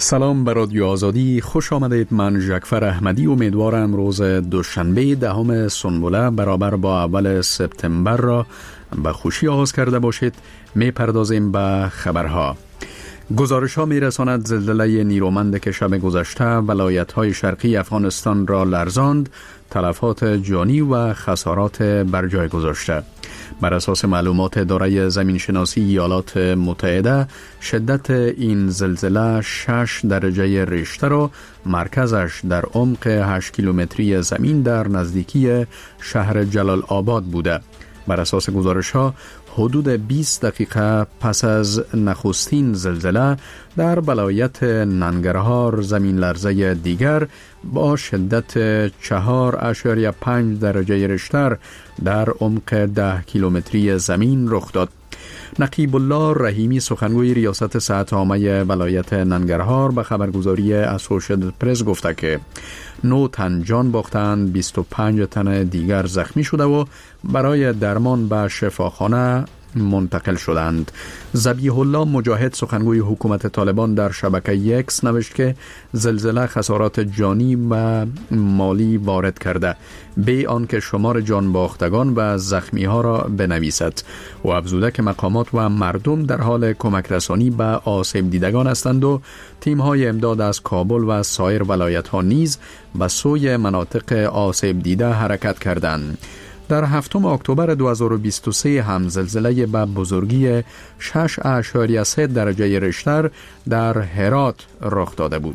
سلام بر رادیو آزادی، خوش آمدید. من جعفر احمدی امیدوارم روز دوشنبه 10 سنبله برابر با اول سپتامبر را به خوشی آغاز کرده باشید. می پردازیم به خبرها. گزارش ها می رساند زلزله نیرومند که شب گذشته ولایت های شرقی افغانستان را لرزاند، تلفات جانی و خسارات بر جای گذاشته. بر اساس معلومات اداره زمینشناسی ایالات متحده، شدت این زلزله 6 درجه ریشتر و مرکزش در عمق 8 کیلومتری زمین در نزدیکی شهر جلال آباد بوده. بر اساس گزارش ها حدود 20 دقیقه پس از نخستین زلزله در ولایت ننگرهار زمین لرزه دیگر با شدت 4.5 درجه ریشتر در عمق 10 کیلومتری زمین رخ داد. نقیب الله رحیمی سخنگوی ریاست صحت عامه ولایت ننگرهار به خبرگزاری اسوشییتد پرس گفته که 9 تن جان باختند، 25 تن دیگر زخمی شده و برای درمان به شفاخانه منتقل شدند. ذبیح الله مجاهد سخنگوی حکومت طالبان در شبکه اکس نوشت که زلزله خسارات جانی و مالی وارد کرده، بی آنکه شمار جان باختگان و زخمی ها را بنویسد و افزوده که مقامات و مردم در حال کمک رسانی به آسیب دیدگان هستند و تیم های امداد از کابل و سایر ولایت ها نیز به سوی مناطق آسیب دیده حرکت کردند. در 7 اکتبر 2023 هم زلزله به بزرگی 6.3 درجه ریشتر در هرات رخ داده بود.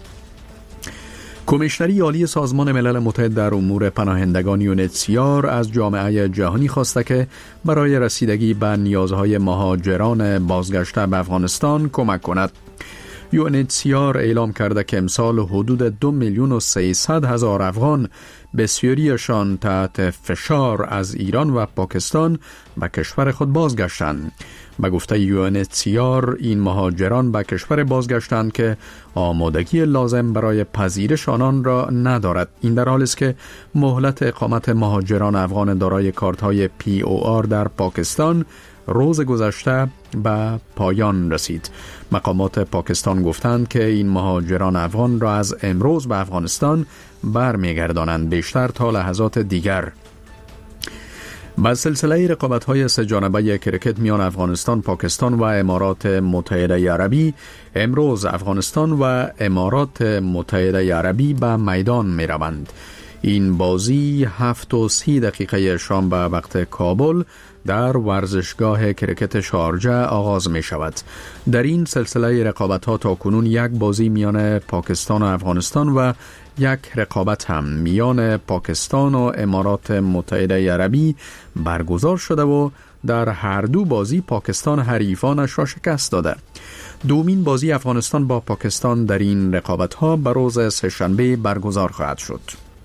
کمیشنری عالی سازمان ملل متحد در امور پناهندگان یونیتسیار از جامعه جهانی خواسته که برای رسیدگی به نیازهای مهاجران بازگشته به افغانستان کمک کند. یونیتسیار اعلام کرده که امسال حدود 2,300,000 افغان، بسیاریشان تحت فشار از ایران و پاکستان، به کشور خود بازگشتند. به گفته یونیتسیار این مهاجران به کشور بازگشتند که آمادگی لازم برای پذیرش آنان را ندارد. این در حالی است که مهلت اقامت مهاجران افغان دارای کارت‌های POR در پاکستان روز گذشته به پایان رسید. مقامات پاکستان گفتند که این مهاجران افغان را از امروز به افغانستان برمیگردانند، بیشتر تا لحظات دیگر. با سلسله رقابت‌های سه‌جانبه کرکت میان افغانستان، پاکستان و امارات متحده عربی، امروز افغانستان و امارات متحده عربی به میدان می‌روند. این بازی 7:30 شام به وقت کابل در ورزشگاه کرکت شارجه آغاز می شود. در این سلسله رقابت‌ها تا کنون یک بازی میان پاکستان و افغانستان و یک رقابت هم میان پاکستان و امارات متحده عربی برگزار شده و در هر دو بازی پاکستان حریفانش را شکست داده. دومین بازی افغانستان با پاکستان در این رقابت‌ها به روز سه‌شنبه برگزار خواهد شد.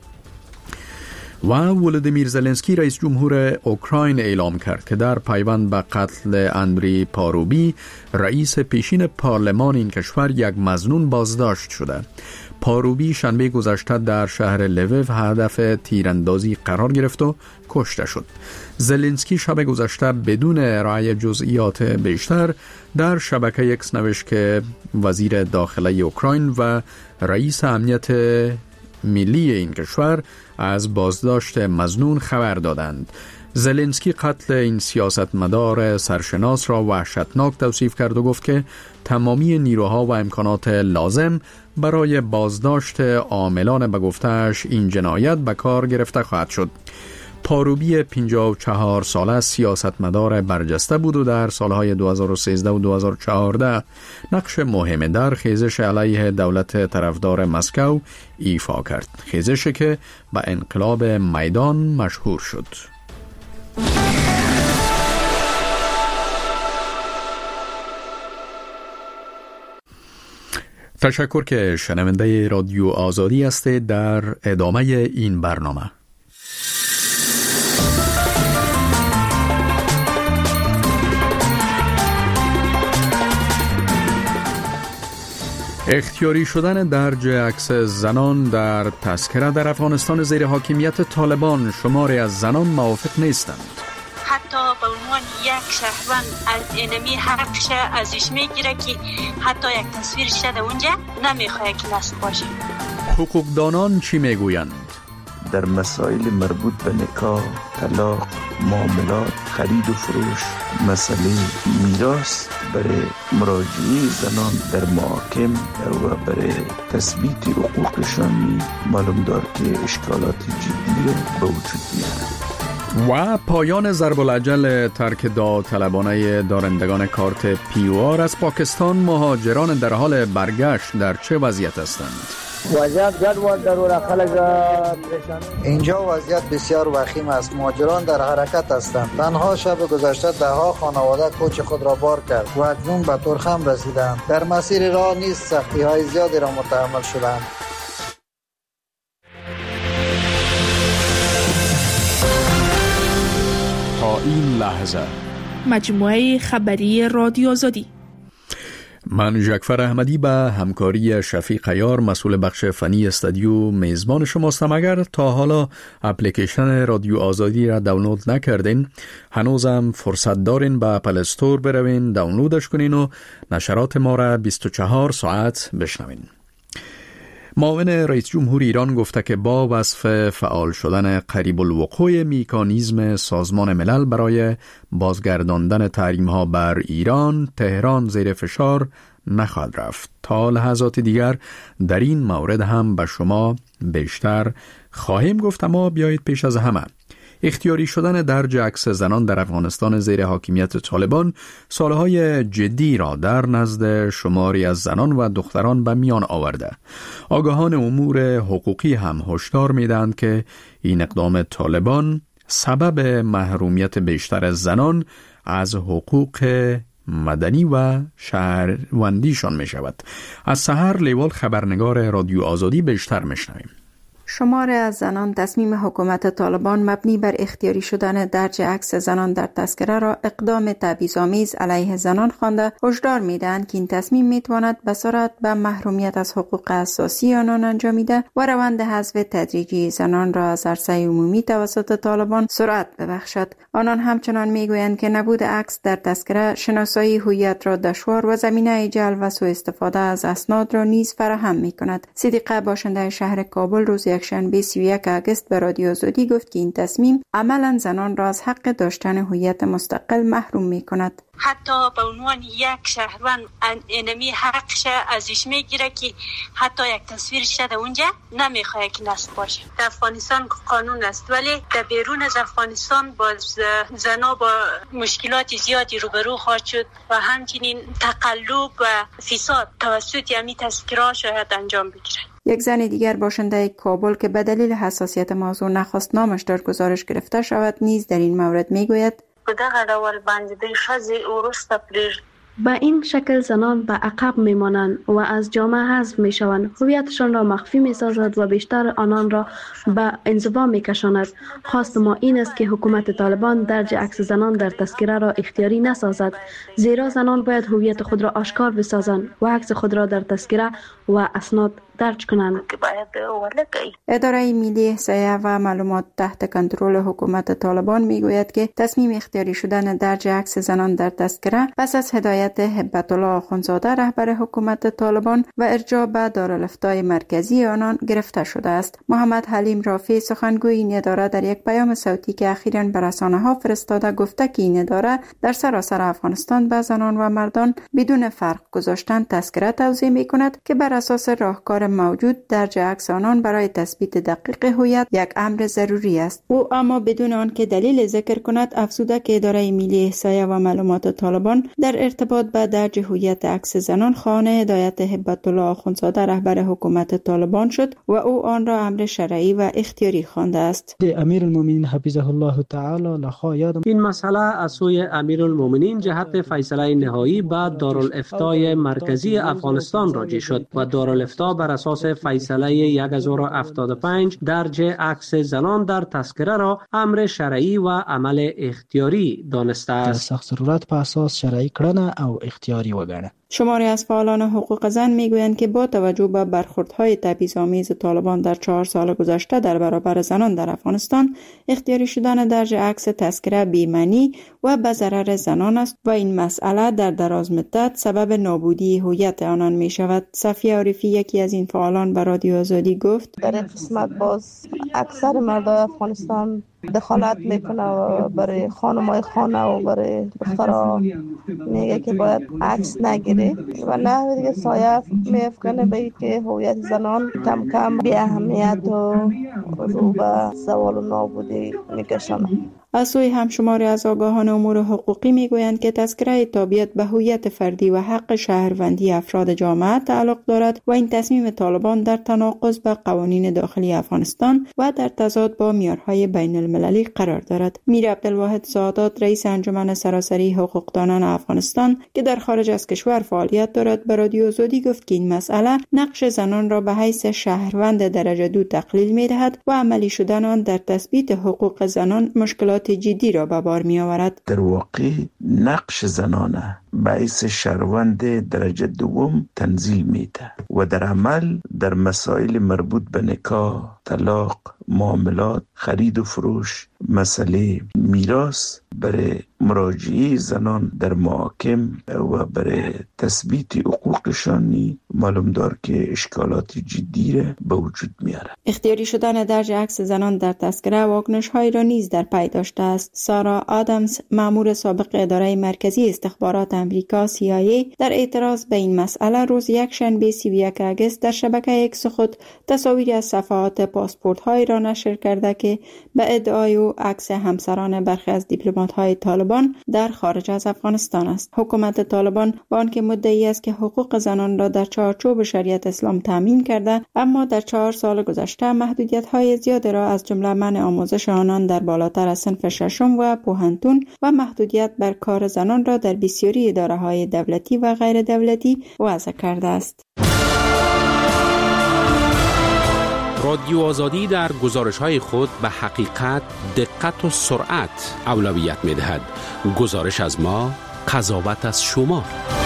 و ولودیمیر زلنسکی رئیس جمهور اوکراین اعلام کرد که در پیوند به قتل اندری پاروبی، رئیس پیشین پارلمان این کشور، یک مظنون بازداشت شده. پاروبی شنبه گذشته در شهر لویو هدف تیراندازی قرار گرفت و کشته شد. زلنسکی شب گذشته بدون ارائه جزئیات بیشتر در شبکه اکس نوشت که وزیر داخلی اوکراین و رئیس امنیت ملی این کشور از بازداشت مظنون خبر دادند. زلنسکی قتل این سیاستمدار سرشناس را وحشتناک توصیف کرد و گفت که تمامی نیروها و امکانات لازم برای بازداشت عاملان به گفته‌اش این جنایت به کار گرفته خواهد شد. پاروبی 54 ساله سیاستمدار برجسته بود و در سالهای 2013 و 2014 نقش مهم در خیزش علیه دولت طرفدار مسکو ایفا کرد، خیزشی که به انقلاب میدان مشهور شد. تشکر که شنونده رادیو آزادی هستید. در ادامه این برنامه اختیاری شدن درج عکس زنان در تذکره در افغانستان زیر حاکمیت طالبان، شماری از زنان موافق نیستند. حتی حتی به عنوان یک شهروند از انمی حقش ازش میگیره که حتی یک تصویرش در اونجا نمیخواد که نصب باشه. حقوقدانان چی میگویند؟ در مسائل مربوط به نکاح، طلاق، معاملات، خرید و فروش، مسئله میراث برای مراجعه زنان در محاکم و برای تثبیت حقوقشان معلوم دار که اشکالات جدی به وجود میاد. و پایان ضرب الاجل ترک داوطلبانه دارندگان کارت POR از پاکستان، مهاجران در حال برگشت در چه وضعیت هستند؟ وضعیت جدول در خلق پریشان. اینجا وضعیت بسیار وخیم است. مهاجران در حرکت هستند. تنها شب گذشته دهها خانواده کوچ خود را بار کرد و اکنون به ترخم رسیدند. در مسیر راه نیز سختی های زیادی را متحمل شدند. تا این لحظه مجموعه خبری رادیو آزادی. من جعفر احمدی به همکاری شفیق عیار مسئول بخش فنی استودیو میزبان شماستم. اگر تا حالا اپلیکیشن رادیو آزادی را دانلود نکردین، هنوزم فرصت دارین به اپل استور بروین، دانلودش کنین و نشرات ما را 24 ساعت بشنوین. معاون رئیس جمهور ایران گفته که با وصف فعال شدن قریب الوقوع مکانیزم سازمان ملل برای بازگرداندن تحریم‌ها بر ایران، تهران زیر فشار نخواهد رفت. تا لحظات دیگر در این مورد هم به شما بیشتر خواهیم گفت، اما بیایید پیش از همه اختیاری شدن درج عکس زنان در افغانستان زیر حاکمیت طالبان سالهای جدی را در نزد شماری از زنان و دختران به میان آورده. آگاهان امور حقوقی هم هشدار می‌دهند که این اقدام طالبان سبب محرومیت بیشتر از زنان از حقوق مدنی و شهروندیشان می شود. از سحر لیوال خبرنگار رادیو آزادی بیشتر میشنویم. شماری از زنان تصمیم حکومت طالبان مبنی بر اختیاری شدن درج عکس زنان در تذکره را اقدام تبعیض‌آمیز علیه زنان خوانده هشدار می‌دهند که این تصمیم می‌تواند به سرعت به محرومیت از حقوق اساسی آنان انجامیده و روند حذف تدریجی زنان را از عرصه عمومی توسط طالبان سرعت ببخشد. آنان همچنان می‌گویند که نبود عکس در تذکره شناسایی هویت را دشوار و زمینه جلب و سوء استفاده از اسناد را نیز فراهم می‌کند. صدیقه باشنده شهر کابل روز یکشنبه 31 آگوست به رادیو آزادی گفت که این تصمیم عملاً زنان را از حق داشتن هویت مستقل محروم می‌کند. حتی به عنوان یک شهروند انمی حقش ازش میگیره که حتی یک تصویرش در اونجا نمیخواد که نصب باشه. در افغانستان قانون است، ولی در بیرون از افغانستان باز زنا با مشکلات زیادی روبرو خواهد شد و همچنین تقلب و فساد توسط یعنی تذکره شاید انجام بگیره. یک زن دیگر باشنده کابل که به دلیل حساسیت موضوع نخواست نامش در گزارش گرفته شود نیز در این مورد میگوید با این شکل زنان به عقب میمانند و از جامعه حذف میشوند. هویتشان را مخفی میسازد و بیشتر آنان را به انزوا میکشاند. خواست ما این است که حکومت طالبان درج عکس زنان در تذکره را اختیاری نسازد، زیرا زنان باید هویت خود را آشکار بسازند و عکس خود را در تذکره و اسناد درج کنند. اداره ملی احصایه و معلومات تحت کنترل حکومت طالبان میگوید که تصمیم اختیاری شدن درج عکس زنان در تذکره پس از هدایت هبت الله آخوندزاده رهبر حکومت طالبان و ارجاع به دارالفتای مرکزی آنان گرفته شده است. محمد حلیم رافی سخنگوی این اداره در یک پیام صوتی که اخیراً به رسانه‌ها فرستاده گفته که این اداره در سراسر افغانستان به زنان و مردان بدون فرق گذاشتن تذکره توزیع می‌کند که بر اساس راهکار موجود درج عکس آنان برای تثبیت دقیق هویت یک امر ضروری است. او اما بدون آن که دلیل ذکر کند افزوده که اداره ملی احصایه و معلومات طالبان در ارتباط با درج هویت عکس زنان خانه هدایت هبت الله آخوندزاده رهبر حکومت طالبان شد و او آن را امر شرعی و اختیاری خوانده است. امیر المؤمنین حفظه الله تعالی لخوا یادم این مسئله از سوی امیر المؤمنین جهت فیصله نهایی به دارالفتای مرکزی افغانستان راجع شد و دارالفتا بر بر اساس فیصله 1075 درج عکس زنان در تذکره را امر شرعی و عمل اختیاری دانسته است. در سخت ضرورت په اساس شرعی کړنه او اختیاری وګڼه. شماری از فعالان حقوق زن میگویند که با توجه به برخوردهای تبعیض‌آمیز طالبان در 4 سال گذشته در برابر زنان در افغانستان، اختیاری شدن درج عکس تذکره بی‌معنی و به ضرر زنان است و این مسئله در دراز مدت سبب نابودی هویت آنان می شود. صفیه عارفی، یکی از این فعالان، به رادیو آزادی گفت: در این قسمت باز اکثر مردای افغانستان دخالت میکنه و برای خانمای خانه و برای دخترها میگه که باید عکس نگیری و نه دیگه سایه میفکنه به که هویت زنان کم کم بی اهمیت و رو به زوال و نابودی میکشنه. از سوی همشماری از آگاهان امور حقوقی میگویند که تذکره تابعیت به هویت فردی و حق شهروندی افراد جامعه تعلق دارد و این تصمیم طالبان در تناقض با قوانین داخلی افغانستان و در تضاد با معیارهای بین المللی قرار دارد. میر عبدالواحد سعادات، رئیس انجمن سراسری حقوقدانان افغانستان که در خارج از کشور فعالیت دارد، به رادیو آزادی گفت که این مسئله نقش زنان را به حیث شهروند درجه 2 تقلیل می‌دهد و عملی شدن آن در تثبیت حقوق زنان مشکلات جدی را به بار می آورد. در واقع نقش زنان به حیث شهروند درجه 2 تنزیل میده و در عمل در مسائل مربوط به نکاح، طلاق، معاملات، خرید و فروش، مسئله میراث برای مراجعه زنان در محاکم و برای تثبیت حقوقشانی معلوم دار که اشکالات جدی را به وجود میاره. اختیاری شدن درج عکس زنان در تذکره واکنش‌هایی را نیز در پی داشته است. سارا آدمز، مأمور سابق اداره مرکزی استخبارات امریکا CIA، در اعتراض به این مسئله روز یکشنبه 31 آگوست در شبکه اکس خود تصاویری از صفحات پاسپورت‌های را نشر کرده که به ادعای او عکس همسران برخی از دیپلمات‌های طالبان در خارج از افغانستان است. حکومت طالبان با آنکه مدعی است که حقوق زنان را در چارچوب شریعت اسلام تامین کرده، اما در 4 سال گذشته محدودیت‌های زیادی را از جمله منع آموزش آنان در بالاتر از صنف ششم و پوهنتون و محدودیت بر کار زنان را در بسیاری اداره‌های دولتی و غیر دولتی وضع کرده است. رادیو آزادی در گزارش‌های خود به حقیقت، دقت و سرعت اولویت می‌دهد. گزارش از ما، قضاوت از شما.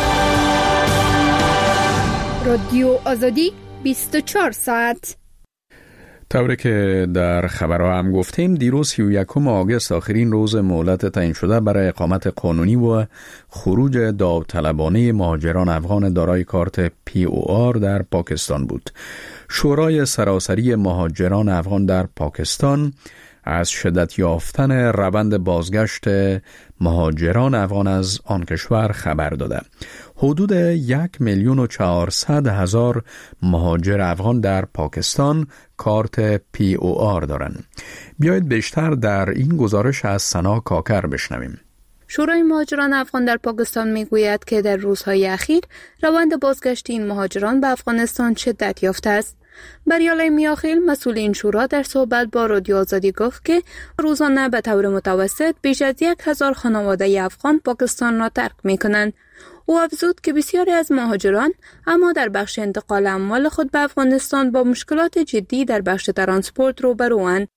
رادیو آزادی 24 ساعت. طوری که در خبرها هم گفتیم، دیروز 31 آگوست آخرین روز مهلت تعیین شده برای اقامت قانونی و خروج داوطلبانه مهاجران افغان دارای کارت POR در پاکستان بود. شورای سراسری مهاجران افغان در پاکستان از شدت یافتن روند بازگشت مهاجران افغان از آن کشور خبر داده. حدود 1,400,000 مهاجر افغان در پاکستان کارت POR دارند. بیایید بیشتر در این گزارش از سنا کاکر بشنویم. شورای مهاجران افغان در پاکستان میگوید که در روزهای اخیر روند بازگشت این مهاجران به افغانستان شدت یافته است. بریال میاخیل، مسئول این شورا، در صحبت با رادیو آزادی گفت که روزانه به طور متوسط بیش از 1,000 خانواده افغان پاکستان را ترک می‌کنند. او افزود که بسیاری از مهاجران اما در بخش انتقال اموال خود به افغانستان با مشکلات جدی در بخش ترانسپورت روبروند.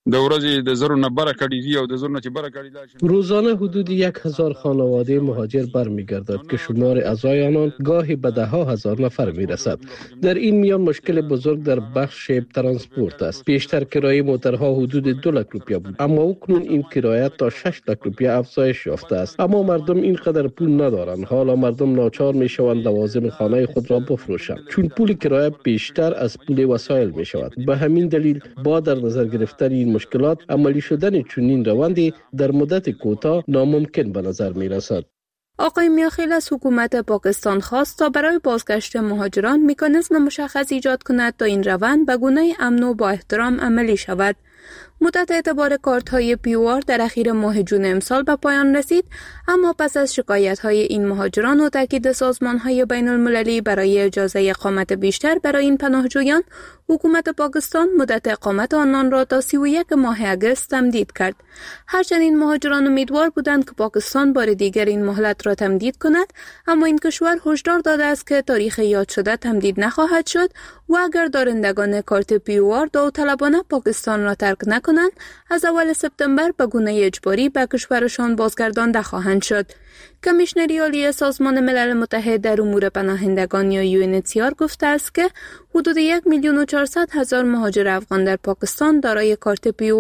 روزانه حدود 1,000 خانواده مهاجر برمیگردد که شمار اعضای آنان گاهی به 10,000 نفر میرسد. در این میان مشکل بزرگ در بخش ترانسپورت است. بیشتر کرایه موترها حدود 2 لک روپیه بود، اما اکنون این کرایه تا 6 لک روپیه افزایش یافته است. اما مردم اینقدر پول ندارند. حالا مردم ناچار میشوند لوازم خانه خود را بفروشند، چون پول کرایه بیشتر از پول وسایل میشود. به همین دلیل با در نظر گرفتن این مشکلات، عملی شدن چنین روندی در مدت کوتاه ناممکن به نظر می رسد. آقای میاخیل از حکومت پاکستان خواست تا برای بازگشت مهاجران مکانیزم مشخص ایجاد کند تا این روند به گونه امن و با احترام عملی شود. مدت اعتبار کارت‌های پیوآر در اخیر ماه جون امسال به پایان رسید، اما پس از شکایت‌های این مهاجران و تاکید سازمان‌های بین‌المللی برای اجازه اقامت بیشتر برای این پناهجویان، حکومت پاکستان مدت اقامت آنان را تا 31 ماه اگست تمدید کرد. هرچند این مهاجران امیدوار بودند که پاکستان بار دیگر این مهلت را تمدید کند، اما این کشور هشدار داده است که تاریخ یاد شده تمدید نخواهد شد و اگر دارندگان کارت پیوآر داوطلبانه پاکستان را ترک نکنند، از اول سپتامبر به گونه اجباری به کشورشان بازگردانده خواهند شد. کمیشنری عالی سازمان ملل متحد در امور پناهندگان یا UNHCR گفته است که حدود 1,400,000 مهاجر افغان در پاکستان دارای کارت پیوآر